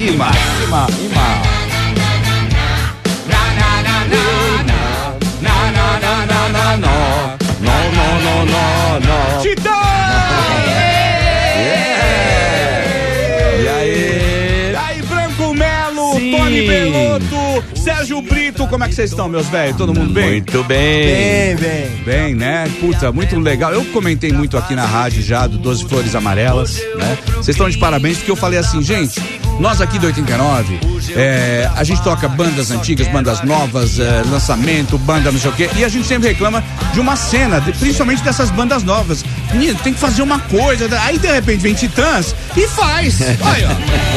Ima. No. Titã! E aí, Branco Melo, sim. Tony Belotto, Sérgio Brito, como é que vocês estão, meus velhos? Todo mundo bem? Muito bem. Bem, né? Puta, muito legal. Eu comentei muito aqui na rádio já do 12 Flores Amarelas, né? Vocês estão de parabéns porque eu falei assim, gente, nós aqui do 89, a gente toca bandas antigas, bandas novas, lançamento, banda não sei o quê, e a gente sempre reclama de uma cena, principalmente dessas bandas novas. Menino, tem que fazer uma coisa, aí de repente vem Titãs e faz. Olha,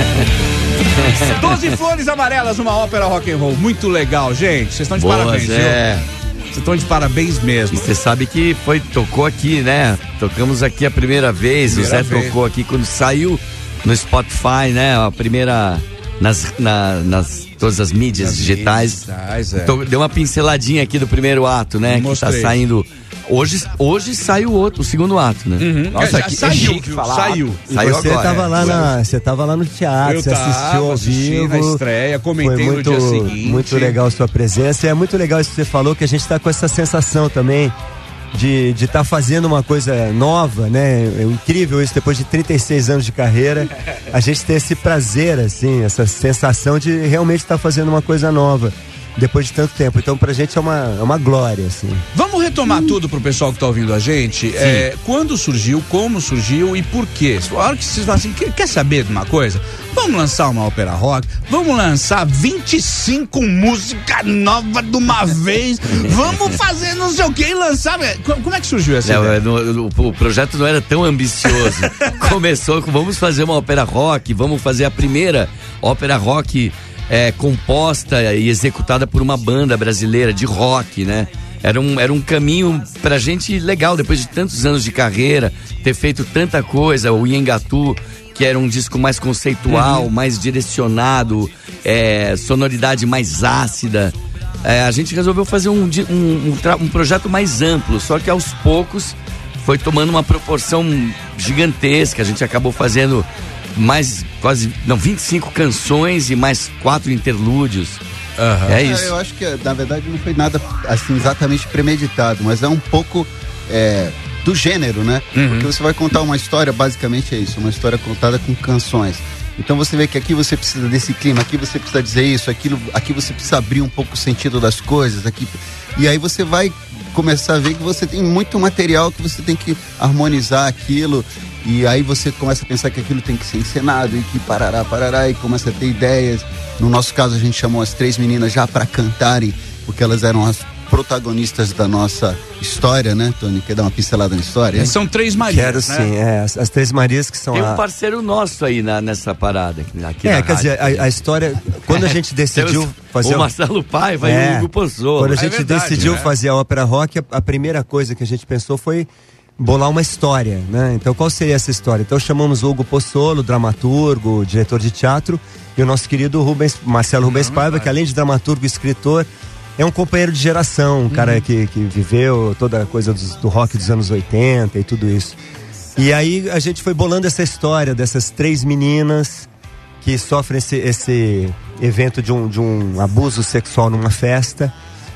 ó. 12 Flores Amarelas, uma ópera rock and roll, muito legal, gente. Vocês estão de parabéns, viu? Vocês estão de parabéns mesmo. Você sabe que tocou aqui, né? Tocamos aqui a primeira vez, o Zé tocou aqui quando saiu no Spotify, né? A primeira nas todas as mídias digitais. Deu uma pinceladinha aqui do primeiro ato, né? Mostrei. Que tá saindo. Hoje sai o segundo ato, né? Uhum. Nossa, que saiu. Saiu você agora. Você tava lá no teatro, você assistiu ao vivo. Na estreia, comentei no dia seguinte. Muito legal a sua presença. E é muito legal isso que você falou, que a gente tá com essa sensação também de estar fazendo uma coisa nova, né? É incrível isso, depois de 36 anos de carreira, a gente ter esse prazer, assim, essa sensação de realmente estar fazendo uma coisa nova depois de tanto tempo. Então pra gente é uma glória, assim. Vamos retomar tudo pro pessoal que tá ouvindo a gente. Quando surgiu, como surgiu e por quê? A hora que vocês falam assim, quer saber de uma coisa? Vamos lançar uma ópera rock, vamos lançar 25 músicas novas de uma vez, vamos fazer não sei o que e lançar. Como é que surgiu essa ideia? O projeto não era tão ambicioso. Começou com vamos fazer uma ópera rock, vamos fazer a primeira ópera rock composta e executada por uma banda brasileira de rock, né? Era um caminho pra gente legal, depois de tantos anos de carreira, ter feito tanta coisa, o Iengatu, que era um disco mais conceitual, mais direcionado, sonoridade mais ácida. A gente resolveu fazer um projeto mais amplo, só que aos poucos foi tomando uma proporção gigantesca. A gente acabou fazendo 25 canções e mais 4 interlúdios. É isso. Eu acho que, na verdade, não foi nada assim exatamente premeditado, mas é um pouco do gênero, né? Porque você vai contar uma história, basicamente é isso, uma história contada com canções. Então você vê que aqui você precisa desse clima, aqui você precisa dizer isso, aquilo, aqui você precisa abrir um pouco o sentido das coisas, aqui. E aí você vai começar a ver que você tem muito material que você tem que harmonizar aquilo. E aí você começa a pensar que aquilo tem que ser encenado e que parará, e começa a ter ideias. No nosso caso, a gente chamou as 3 meninas já para cantarem, porque elas eram as protagonistas da nossa história, né, Tony? Quer dar uma pincelada na história? São 3 Marias, Quero, né? Sim, as 3 Marias que são Tem um parceiro nosso aí nessa parada. Aqui quer dizer, a história, quando a gente decidiu fazer... O Marcelo Paiva e o Hugo Pozzolo. Quando a gente decidiu fazer a ópera rock, a primeira coisa que a gente pensou foi bolar uma história, né? Então qual seria essa história? Então chamamos o Hugo Pozzolo, dramaturgo, diretor de teatro, e o nosso querido Marcelo Rubens Paiva, que além de dramaturgo e escritor, é um companheiro de geração, um cara que viveu toda a coisa do rock dos anos 80 e tudo isso. E aí a gente foi bolando essa história dessas 3 meninas que sofrem esse evento de um abuso sexual numa festa.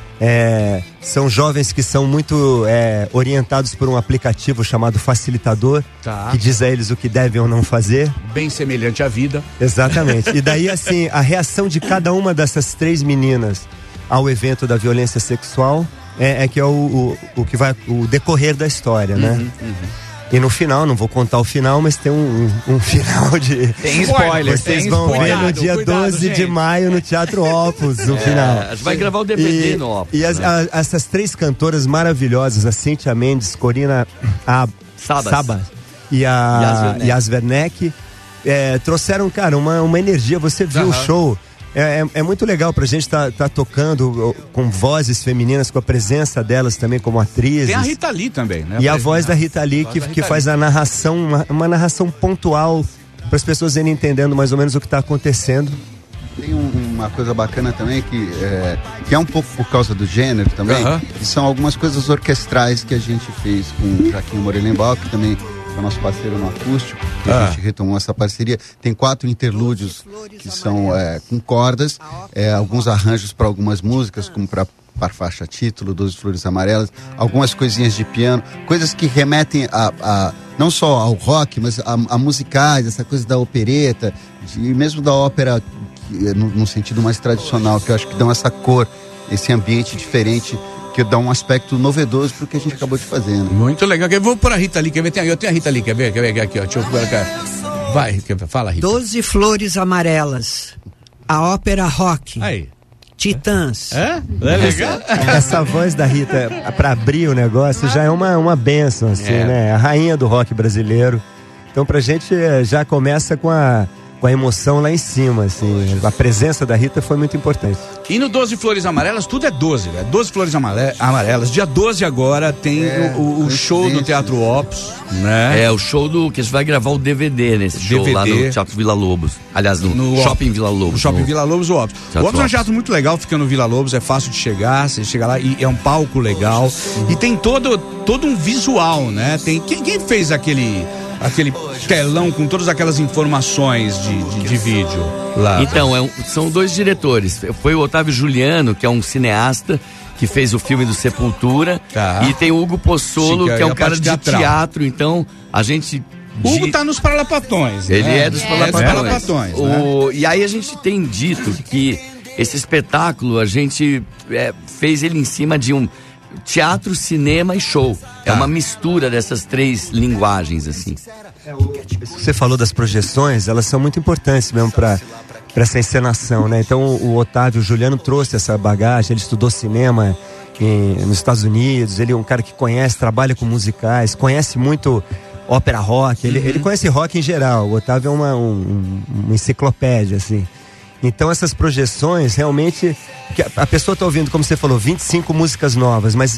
São jovens que são muito orientados por um aplicativo chamado Facilitador, que diz a eles o que devem ou não fazer. Bem semelhante à vida. Exatamente. E daí, assim, a reação de cada uma dessas 3 meninas ao evento da violência sexual que é o que vai o decorrer da história, né? E no final, não vou contar o final, mas tem um final de... Tem spoiler. Vocês vão ver no dia 12 de maio no Teatro Opus, no final. A gente vai gravar o DVD no Opus. E essas 3 cantoras maravilhosas, a Cíntia Mendes, Corina Sabas e a Yas Werneck, trouxeram, cara, uma energia. Você viu o show... É muito legal pra gente tá tocando com vozes femininas, com a presença delas também como atrizes. Tem a Rita Lee também, né? E a voz da Rita Lee que faz a narração, uma narração pontual para as pessoas irem entendendo mais ou menos o que tá acontecendo. Tem uma coisa bacana também que é um pouco por causa do gênero também, que são algumas coisas orquestrais que a gente fez com o Jaquinho Morelenbaum, que também que é o nosso parceiro no acústico, que a gente retomou essa parceria. Tem 4 interlúdios que são com cordas, alguns arranjos para algumas músicas, como para faixa título, 12 Flores Amarelas, algumas coisinhas de piano, coisas que remetem a não só ao rock, mas a musicais, essa coisa da opereta, e mesmo da ópera, no sentido mais tradicional, que eu acho que dão essa cor, esse ambiente diferente, que dá um aspecto novedoso pro que a gente acabou de fazer, né? Muito legal. Eu vou pôr a Rita ali, quer ver? Eu tenho a Rita ali, quer ver aqui, ó. Deixa eu pôr aqui. Vai, fala, Rita. 12 Flores Amarelas, a ópera rock. Aí. Titãs. É legal? Essa voz da Rita pra abrir o negócio já é uma bênção, assim, né? A rainha do rock brasileiro. Então pra gente já começa com a emoção lá em cima, assim. A presença da Rita foi muito importante. E no 12 Flores Amarelas, tudo é 12, velho. 12 Flores Amarelas. Dia 12 agora tem o show no Teatro Opus, né? O show que a gente vai gravar o DVD nesse show lá no Teatro Vila Lobos. Aliás, no Shopping Vila Lobos. No Shopping Vila Lobos, o Opus. O Opus é um teatro muito legal, fica no Vila Lobos, é fácil de chegar, você chega lá e é um palco legal. E tem todo um visual, né? Tem, quem fez aquele telão com todas aquelas informações de vídeo lá? Então, são 2 diretores. Foi o Otávio Juliano, que é um cineasta, que fez o filme do Sepultura, e tem o Hugo Pozzolo, que é um cara de teatro. Então, a gente... O Hugo tá nos Parlapatões. Ele é dos Parlapatões. Né? E aí a gente tem dito que esse espetáculo, a gente fez ele em cima de um teatro, cinema e show. É uma mistura dessas 3 linguagens, assim. Você falou das projeções, elas são muito importantes mesmo para essa encenação, né? Então o Otávio Juliano trouxe essa bagagem, ele estudou cinema nos Estados Unidos, ele é um cara que trabalha com musicais, conhece muito ópera rock, ele conhece rock em geral. O Otávio é uma enciclopédia, assim. Então essas projeções realmente, a pessoa está ouvindo, como você falou, 25 músicas novas, mas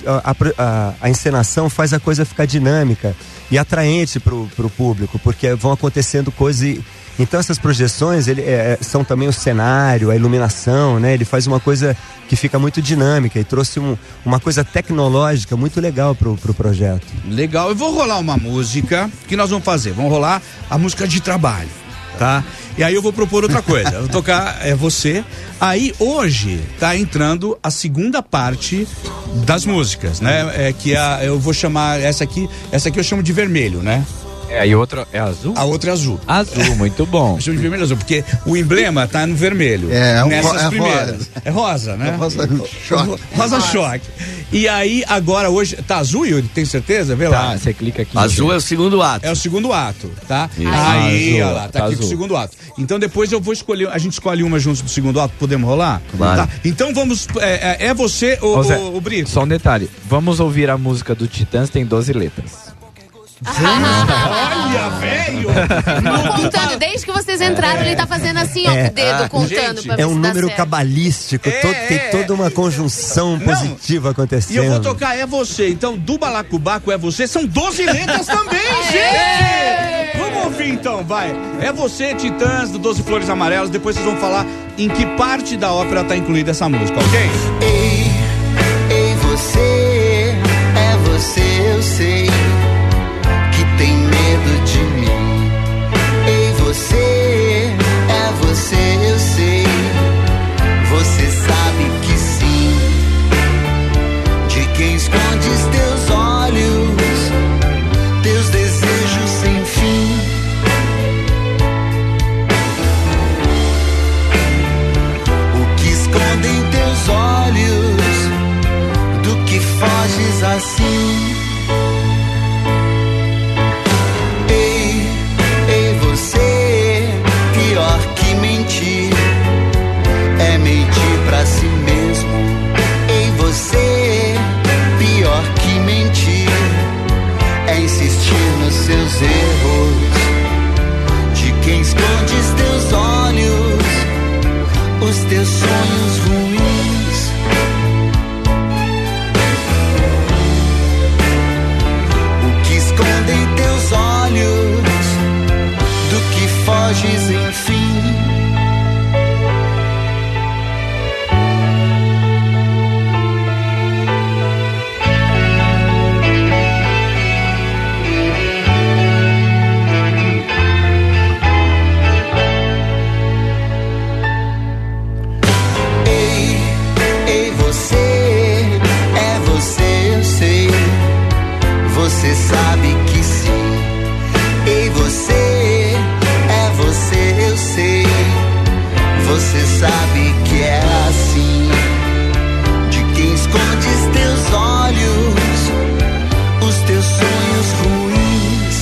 a encenação faz a coisa ficar dinâmica e atraente pro público, porque vão acontecendo coisas. Então essas projeções são também o cenário, a iluminação, né? Ele faz uma coisa que fica muito dinâmica e trouxe uma coisa tecnológica muito legal pro projeto. Legal, eu vou rolar uma música que nós vamos fazer, vamos rolar a música de trabalho, tá? E aí eu vou propor outra coisa, eu vou tocar você. Aí hoje tá entrando a segunda parte das músicas, né? Eu vou chamar essa aqui eu chamo de vermelho, né? E outra é azul? A outra é azul. Azul, muito bom. Eu chamo de vermelho e azul, porque o emblema tá no vermelho. Nessas primeiras. Rosa. É rosa, né? É rosa choque. Rosa choque. E aí, agora, hoje, tá azul, Yuri? Tem certeza? Vê lá. Tá, você clica aqui. Azul é o segundo ato. É o segundo ato, tá? Isso. Aí, Azul, ó lá, tá aqui azul. pro segundo ato. Então depois eu vou escolher, a gente escolhe uma junto do segundo ato, podemos rolar? Claro. Tá? Então vamos, você, o Brito? Só um detalhe, vamos ouvir a música do Titãs, tem 12 letras. Olha, velho! Contando, desde que vocês entraram, ele tá fazendo assim, ó, com o dedo, contando pra ver É um se dá número certo. cabalístico, tem toda uma conjunção positiva acontecendo. E eu vou tocar É Você, então do Balacobaco É Você, são 12 letras também, gente! Vamos ouvir então, vai. É Você, Titãs, do 12 Flores Amarelas, depois vocês vão falar em que parte da ópera tá incluída essa música, ok? Ei, você, é você, eu sei, que tem medo de mim. Ei, você, é você, eu sei, você sabe que sim. De quem escondes teus olhos, teus desejos sem fim. O que escondem teus olhos, do que foges assim. Ei, você, pior que mentir. Você sabe que é assim, de quem esconde os teus olhos, os teus sonhos ruins.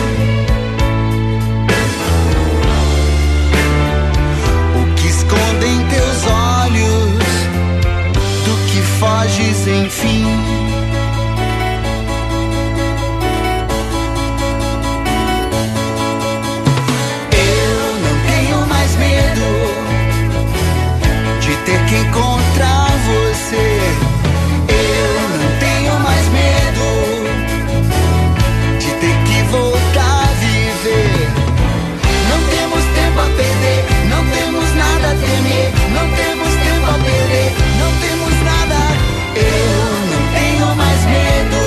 O que escondem teus olhos, do que foges enfim. Eu não tenho mais medo de ter que encontrar você. Eu não tenho mais medo de ter que voltar a viver. Não temos tempo a perder, não temos nada a temer. Não temos tempo a perder, não temos nada. Eu não tenho mais medo,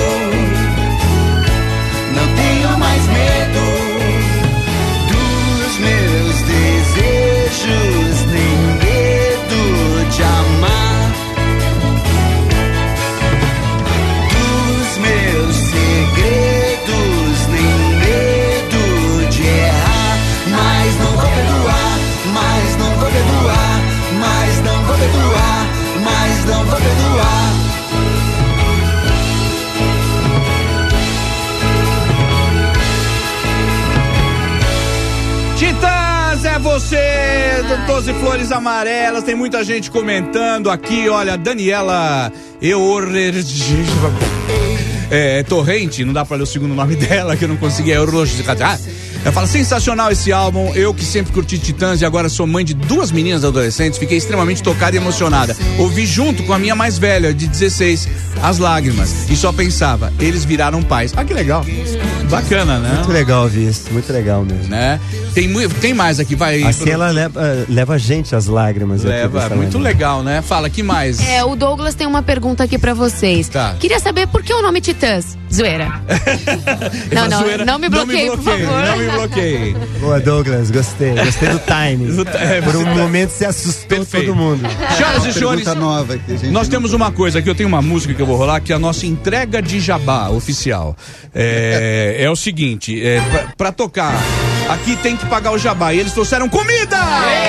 não tenho mais medo dos meus desejos, nem medo de amar, dos meus segredos, nem medo de errar. Mas não vou perdoar, mas não vou perdoar, mas não vou perdoar, mas não vou perdoar. Titãs, é você, do 12 Flores Amarelas. Tem muita gente comentando aqui. Olha, Daniela Torrente, não dá pra ler o segundo nome dela, que eu não consegui. Ela fala: sensacional esse álbum. Eu que sempre curti Titãs e agora sou mãe de 2 meninas adolescentes, fiquei extremamente tocada e emocionada. Ouvi junto com a minha mais velha, de 16, As Lágrimas, e só pensava, eles viraram pais. Ah, que legal. Bacana, né? Muito legal ouvir isso, muito legal mesmo. Né? Tem mais aqui, vai. Assim ela leva a gente às lágrimas. Leva, muito legal, né? Fala, que mais? O Douglas tem uma pergunta aqui pra vocês. Tá. Queria saber por que o nome Titãs? Zoeira. Não me bloqueie, por favor. Não me bloqueie. Boa, Douglas, gostei do timing. Por um momento você assustou todo mundo. Senhoras e senhores, nova que nós temos uma coisa aqui, eu tenho uma música que eu vou rolar, que é a nossa entrega de jabá oficial. É o seguinte, pra tocar, aqui tem que pagar o jabá, e eles trouxeram comida!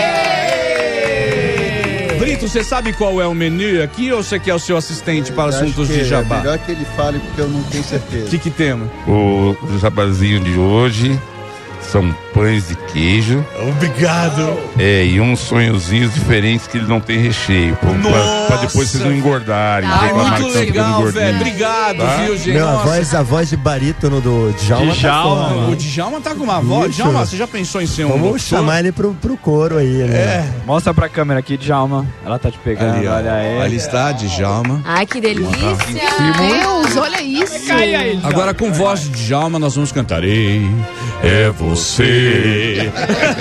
Brito, você sabe qual é o menu aqui, ou você quer o seu assistente para assuntos de jabá? É melhor que ele fale, porque eu não tenho certeza. O que temos? O jabazinho de hoje são pães de queijo. Obrigado. E uns sonhozinhos diferentes que eles não tem recheio. Pra depois vocês não engordarem. Muito legal, velho. Obrigado, tá? Viu, gente? Meu, a voz de barítono do Djalma. O Djalma tá com uma voz. Djalma, você já pensou em ser um Vamos chamar ele pro coro aí, né? Mostra pra câmera aqui, Djalma. Ela tá te pegando, ali, olha aí. Ali está, Djalma. Ai, que delícia. Deus, olha isso. Agora com voz de Djalma nós vamos cantar. Ei, é você.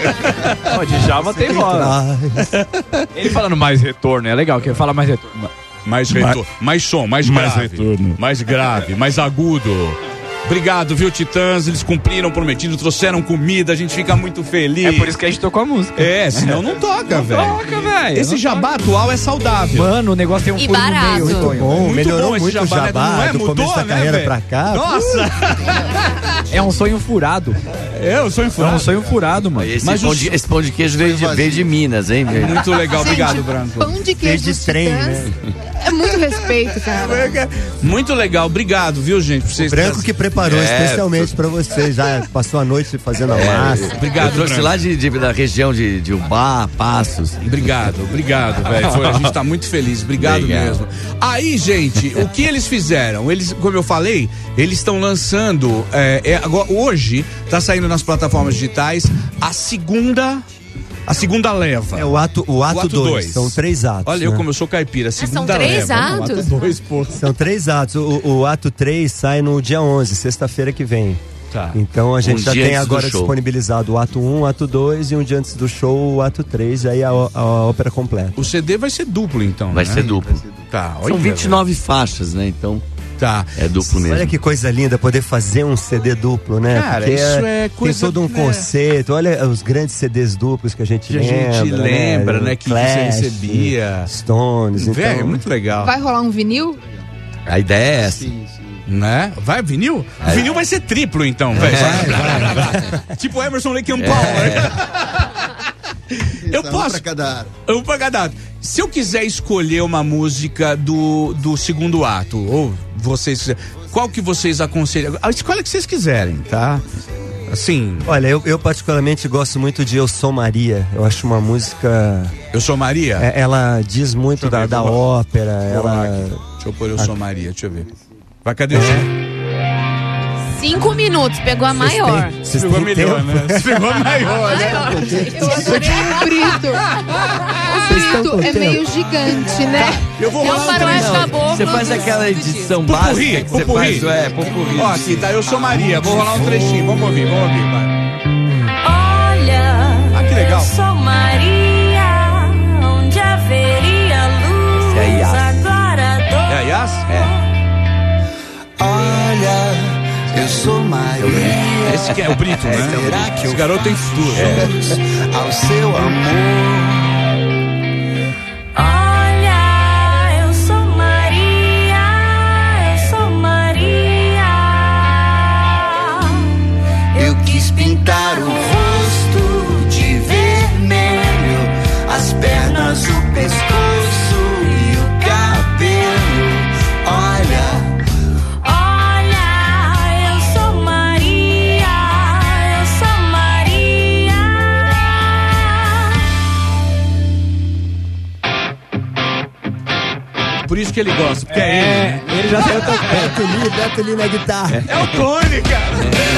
O Djalma tem voz. Ele falando mais retorno, é legal que ele fala mais retorno. Mais retorno, mais som, mais grave. Retorno. Mais grave, mais agudo. Obrigado, viu, Titãs? Eles cumpriram, prometido, trouxeram comida, a gente fica muito feliz. É por isso que a gente tocou a música. Senão não toca, velho. Toca, velho. Esse jabá atual é saudável. Mano, o negócio tem um furo no meio. Muito bom, melhorou bom muito o jabá, né? do começo da carreira pra cá. Nossa! É um sonho furado. É um sonho furado. É um sonho furado, mano. Esse pão de queijo veio de Minas, hein? Muito legal, obrigado, Branco. Pão de queijo de trem, né? É muito respeito, cara. Muito legal, obrigado, viu, gente? O Branco que preparou especialmente pra vocês, já passou a noite fazendo a massa. Obrigado, eu trouxe lá da região de Ubá, Passos. Obrigado, velho. A gente tá muito feliz, obrigado mesmo. Aí, gente, o que eles fizeram? Eles, como eu falei, eles estão lançando, agora, hoje, tá saindo nas plataformas digitais a segunda leva. É o ato 2. São 3 atos. Olha, eu como eu sou caipira, segunda são 3 leva. atos? Ato 2, pô. São 3 atos. O ato 3 sai no dia 11, sexta-feira que vem. Tá. Então a gente já tem agora show. disponibilizado o ato 1, o ato 2 e um dia antes do show o ato 3, aí a ópera completa. O CD vai ser duplo, então, Vai ser duplo. Tá, São 29 faixas, né? Então... Tá. É duplo mesmo. Olha que coisa linda poder fazer um CD duplo, né? Cara, porque isso é coisa... tem todo um conceito. Olha os grandes CDs duplos que a gente lembra, né? Que Clash, você recebia. Stones, então... É muito legal. Vai rolar um vinil? A ideia é essa. Sim. Né? Vai, vinil? Vinil vai ser triplo, então, velho. Tipo Emerson Lake and Palmer. Eu posso. Um pra cada ato. Se eu quiser escolher uma música do segundo ato, ou vocês, qual que vocês aconselham? A escolha que vocês quiserem, tá? Assim. Olha, eu particularmente gosto muito de Eu Sou Maria. Eu acho uma música. Eu Sou Maria? Ela diz muito da ópera. Deixa eu pôr Eu Sou Maria, deixa eu ver. Vai, cadê o 5 minutos, pegou a maior. Você pegou melhor, né? Você pegou a maior, né? Eu adorei o Brito. O Brito é meio gigante, né? Eu vou rolar faroeste caboclo. Você faz aquela edição básica que você faz, popurrí. Ó, aqui tá Eu Sou Maria, vou rolar um trechinho, vamos ouvir, vai. Olha, que legal. Eu sou Maria, onde haveria luz. Esse é Yas. Agora dou. É a Yas? Olha, eu sou Maria. Esse que é o Brito, né? Será que esse garoto tem futuro. Ao seu amor. Olha, eu sou Maria, eu sou Maria. Eu quis pintar o rosto de vermelho, as pernas, o pescoço e o cabelo. Olha. Por isso que ele gosta, porque é ele. Ele já saiu tocando. Beto Lee na guitarra. É o Tony, cara.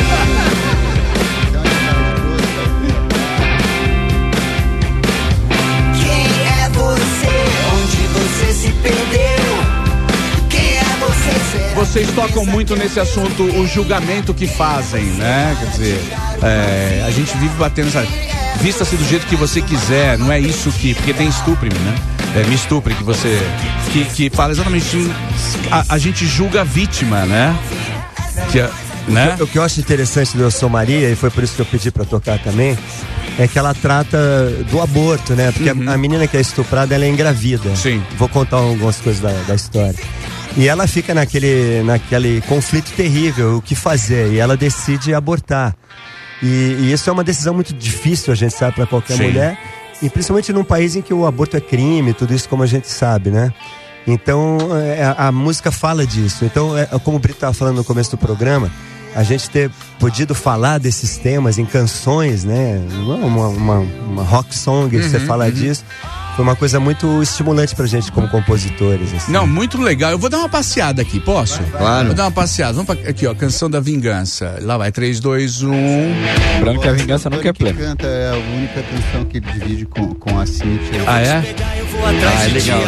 Quem é você? Onde você se perdeu? Quem é você? Será Vocês tocam muito nesse assunto, o julgamento que fazem, né? Quer dizer, a gente vive batendo essa... Vista-se do jeito que você quiser, não é isso que... Porque tem estupre, né? Me estupre, que você... Que fala exatamente... A gente julga a vítima, né? Né? O que eu acho interessante do Eu Sou Maria, e foi por isso que eu pedi pra tocar também, é que ela trata do aborto, né? Porque a menina que é estuprada, ela é engravida. Sim. Vou contar algumas coisas da história. E ela fica naquele conflito terrível, o que fazer, e ela decide abortar. E isso é uma decisão muito difícil, a gente sabe, para qualquer mulher, e principalmente num país em que o aborto é crime, tudo isso como a gente sabe, né? Então a música fala disso. Então, como o Brito estava falando no começo do programa, a gente ter podido falar desses temas em canções, né? Uma rock song, você falar disso, foi uma coisa muito estimulante pra gente como compositores. Assim. Não, muito legal. Eu vou dar uma passeada aqui, posso? Claro. Vou dar uma passeada. Vamos aqui, ó, Canção da Vingança. Lá vai, 3, 2, 1. Lembrando que a vingança nunca é plena. Canta é a única canção que ele divide com a Cíntia. Ah, é? É legal.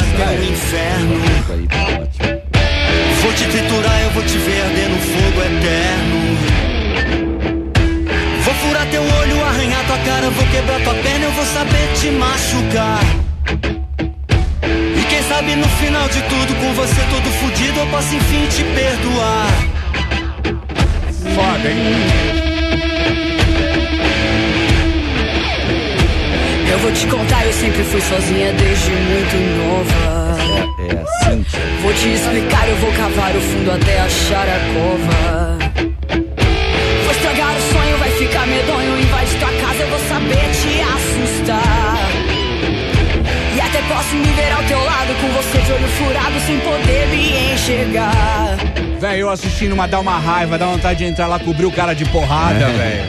Vou te triturar, eu vou te ver arder no fogo eterno. Vou furar teu olho, arranhar tua cara, vou quebrar tua perna, eu vou saber te machucar. E quem sabe no final de tudo, com você todo fudido, eu posso enfim te perdoar. Foda, hein? Eu vou te contar, eu sempre fui sozinha desde muito nova. É assim. Vou te explicar, eu vou cavar o fundo até achar a cova. Vou estragar o sonho, vai ficar medonho, invade tua casa, eu vou saber te assustar. E até posso me ver ao teu lado, com você de olho furado, sem poder me enxergar. Velho, eu assistindo dá uma raiva, dá vontade de entrar lá, cobrir o cara de porrada, velho.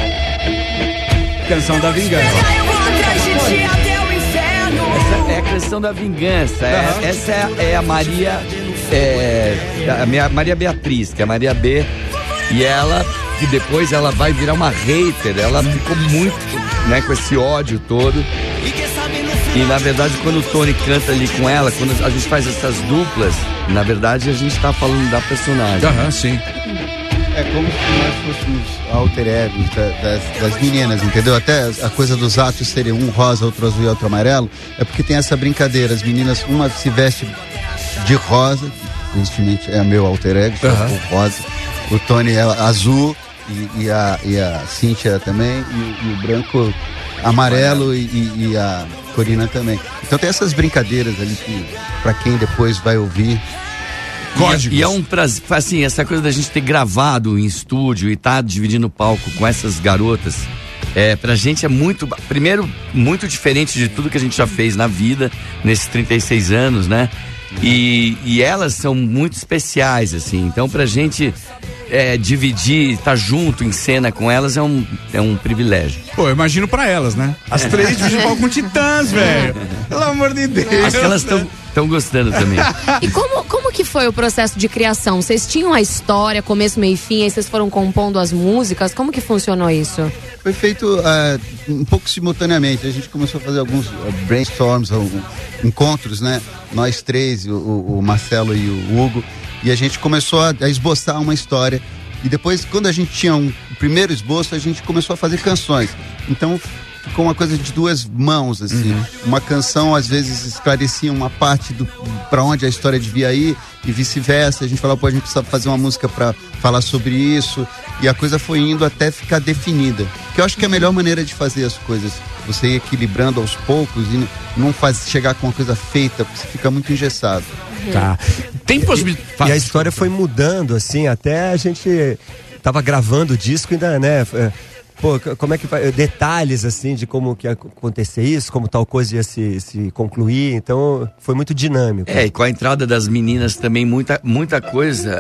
Canção da Vingança. Eu vou atrás de ti até o inferno. Essa é a questão da vingança. Essa é a Maria. A minha Maria Beatriz, que é a Maria B. E ela, que depois ela vai virar uma hater. Ela ficou muito, né, com esse ódio todo. E na verdade, quando o Tony canta ali com ela, quando a gente faz essas duplas, na verdade a gente tá falando da personagem. Aham, sim. É como se nós fôssemos alter egos das meninas, entendeu? Até a coisa dos atos serem um rosa, outro azul e outro amarelo, é porque tem essa brincadeira. As meninas, uma se veste de rosa, que coincidentemente é meu alter ego, o rosa. O Tony é azul e a Cíntia também, e o branco amarelo e a Corina também. Então tem essas brincadeiras ali que, pra quem depois vai ouvir, E é um prazer, assim, essa coisa da gente ter gravado em estúdio e tá dividindo o palco com essas garotas, Pra gente é primeiro, muito diferente de tudo que a gente já fez na vida, nesses 36 anos, né? E elas são muito especiais, assim, então pra gente dividir, estar junto em cena com elas é um privilégio. Pô, eu imagino pra elas, né? As 3 dividindo palco com Titãs, velho. Pelo amor de Deus. Acho que elas estão gostando também. E como que foi o processo de criação? Vocês tinham a história, começo, meio e fim, aí vocês foram compondo as músicas? Como que funcionou isso? Foi feito um pouco simultaneamente. A gente começou a fazer alguns brainstorms, encontros, né? Nós 3, o Marcelo e o Hugo. E a gente começou a esboçar uma história. E depois, quando a gente tinha o primeiro esboço, a gente começou a fazer canções. Então, ficou uma coisa de 2 mãos, assim. Uma canção, às vezes, esclarecia uma parte para onde a história devia ir e vice-versa. A gente falava, pô, a gente precisa fazer uma música para falar sobre isso. E a coisa foi indo até ficar definida. Que eu acho que é a melhor maneira de fazer as coisas. Você ir equilibrando aos poucos e não chegar com uma coisa feita, porque você fica muito engessado. Tá. Tem possibilidade. E a história foi mudando, assim, até a gente tava gravando o disco ainda, né? Pô, como é que vai? Detalhes, assim, de como que ia acontecer isso, como tal coisa ia se concluir. Então, foi muito dinâmico. E com a entrada das meninas também, muita coisa.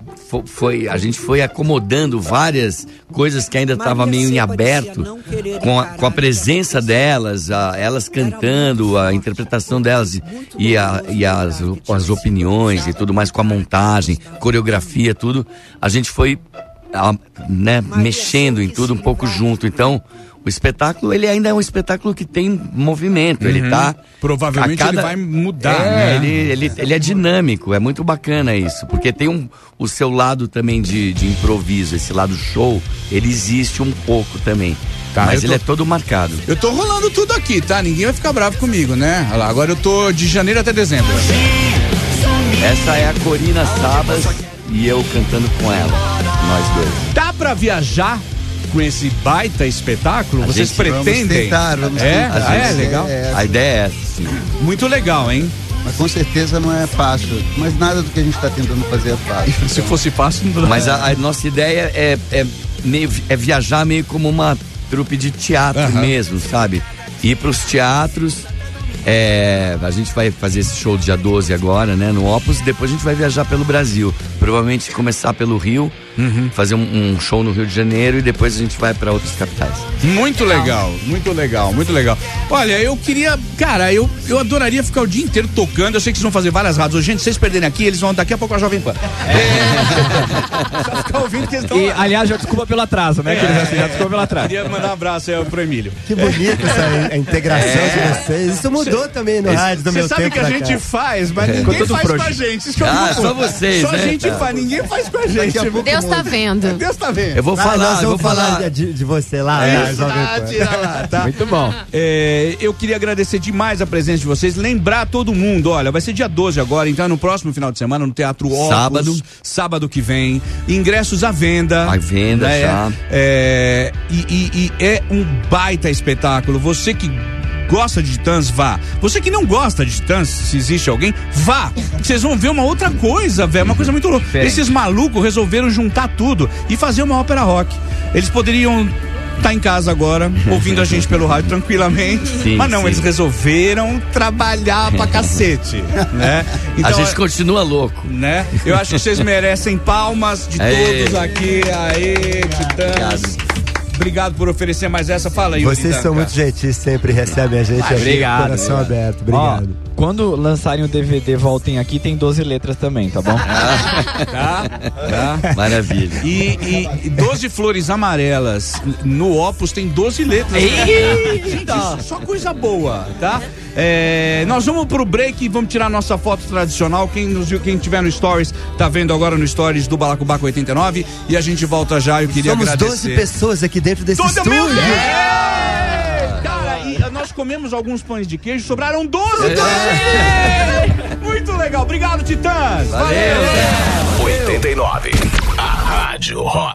A gente foi acomodando várias coisas que ainda estavam meio em aberto. Com a presença delas, elas cantando, a interpretação delas e as opiniões e tudo mais, com a montagem, coreografia, tudo. A gente foi mexendo em tudo um pouco junto. Então, o espetáculo, ele ainda é um espetáculo que tem movimento. Ele tá... Provavelmente ele vai mudar, né? Ele é dinâmico, é muito bacana isso. Porque tem o seu lado também de improviso, esse lado show, ele existe um pouco também. Tá, mas ele é todo marcado. Eu tô rolando tudo aqui, tá? Ninguém vai ficar bravo comigo, né? Olha lá, agora eu tô de janeiro até dezembro. Essa é a Corina Sabas e eu cantando com ela, nós 2. Dá pra viajar com esse baita espetáculo? Vocês pretendem? Vamos tentar. Legal. A ideia é essa, sim. Muito legal, hein? Mas com certeza não é fácil. Mas nada do que a gente está tentando fazer é fácil. Se fosse fácil, não dá. Mas a nossa ideia é viajar meio como uma trupe de teatro mesmo, sabe? Ir pros teatros. A gente vai fazer esse show dia 12 agora, né, no Opus, depois a gente vai viajar pelo Brasil, provavelmente começar pelo Rio, fazer um show no Rio de Janeiro e depois a gente vai para outras capitais. Muito legal, muito legal, muito legal. Olha, eu queria, cara, eu adoraria ficar o dia inteiro tocando. Eu sei que vocês vão fazer várias rádios hoje, gente, se vocês perderem aqui, eles vão daqui a pouco a Jovem Pan. Só ficar ouvindo que eles estão. E, aliás, já desculpa pelo atraso, né? Já desculpa pelo atraso. Queria mandar um abraço aí pro Emílio. Que bonito essa integração de vocês. Isso mudou também no rádio do meu tempo. Você sabe que a gente faz, mas ninguém faz com a gente. Isso que só vocês, só né? a gente faz, ninguém faz com a gente. Deus tá vendo. Deus tá vendo. Eu vou falar de você lá. Tira lá, tá? Muito bom. Eu queria agradecer demais a presença de vocês, lembrar todo mundo, olha, vai ser dia 12 agora, então no próximo final de semana no Teatro Opus, sábado que vem, ingressos à venda. À venda, né? já. E é um baita espetáculo. Você que gosta de Titãs, vá. Você que não gosta de Titãs, se existe alguém, vá. Vocês vão ver uma outra coisa, velho. Uma coisa muito louca. Esses malucos resolveram juntar tudo e fazer uma ópera rock. Eles poderiam estar em casa agora, ouvindo a gente pelo rádio tranquilamente. Sim, mas não, sim. eles resolveram trabalhar pra cacete, né? Então, a gente continua louco, né? Eu acho que vocês merecem palmas de todos aqui. Aê, Titãs. Obrigado por oferecer mais essa. Fala aí, vocês são muito gentis, sempre recebem a gente aqui com o coração aberto. Obrigado. Ó, quando lançarem o DVD Voltem Aqui, tem 12 letras também, tá bom? Tá. Maravilha. E 12 flores amarelas no Opus tem 12 letras. Gente, só coisa boa, tá? Nós vamos pro break e vamos tirar nossa foto tradicional. Quem tiver no Stories, tá vendo agora no Stories do Balacobaco 89. E a gente volta já. Eu queria Somos agradecer. 12 pessoas aqui dentro desse estúdio. Cara, e nós comemos alguns pães de queijo, sobraram 12. Muito legal. Obrigado, Titãs. Valeu. 89. A Rádio Rock.